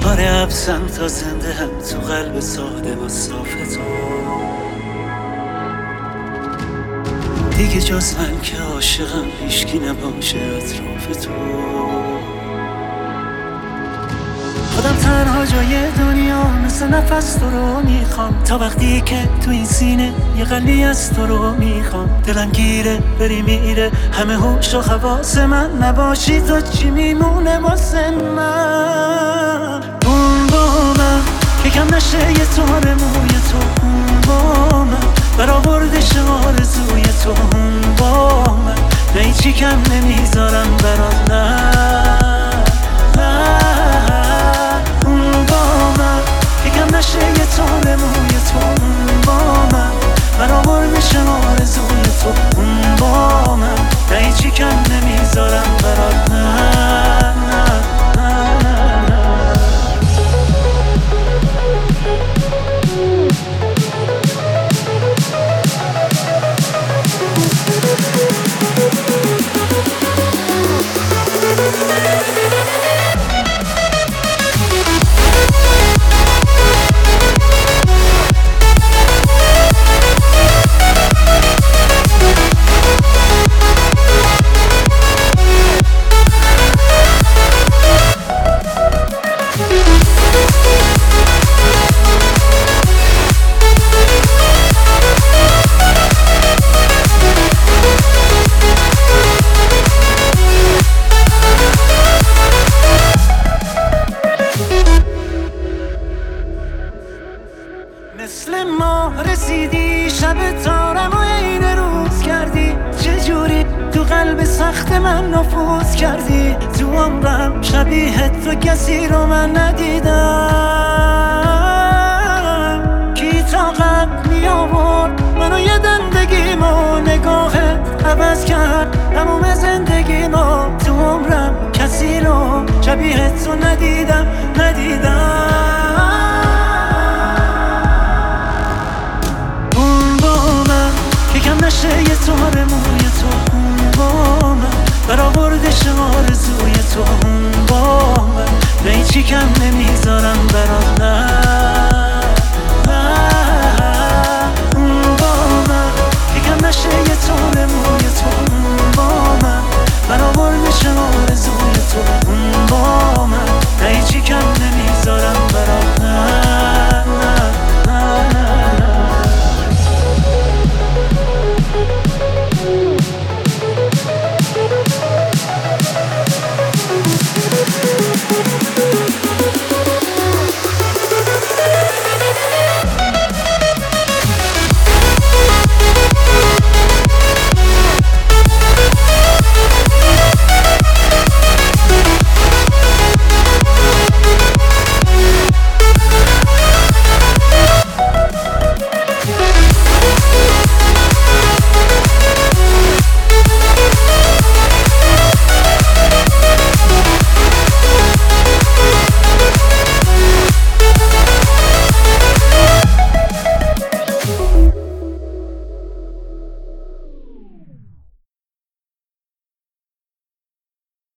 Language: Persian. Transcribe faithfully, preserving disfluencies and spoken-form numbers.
آره حبسم تا زنده هم تو قلب ساده و صاف تو. دیگه جز من که عاشقم هیچکی نباشه اطراف تو. خودم تنها جای دنیا مثل نفس تو رو میخوام، تا وقتی که تو این سینه یه قلبی از تو رو میخوام. دلم گیره بری میره همه هوش و حواس من، نباشی تو چی میمونه واسه من؟ اون با من که کم نشه یه تار موی تو، اون با من برآوردش آرزوی تو، اون با من نه هیچی کم نمیذارم برات، نه نشه یه تار موی تو، اون با من برآوردش آرزوی تو، اون با من نه هیچی کم نمیذارم برات، نه نه نه نه نه. مثل ما رسیدی شب تارم و عین روز کردی، چجوری تو قلب سخت من نفوذ کردی. تو عمرم شبیه تو کسی رو من ندیدم، کی طاقت می آورد منو یه دندگیمو، نگاهت عوض کرد تموم زندگیمو. تو عمرم کسی رو شبیه تو ندیدم ندیدم. کم نشه یه تار موی تو، اون با من برآوردش آرزوی تو، اون با من نه هیچی کم نمیذارم برات، نه نه. اون با من کم نشه یه تار موی تو، اون با من برآوردش آرزوی تو، اون با من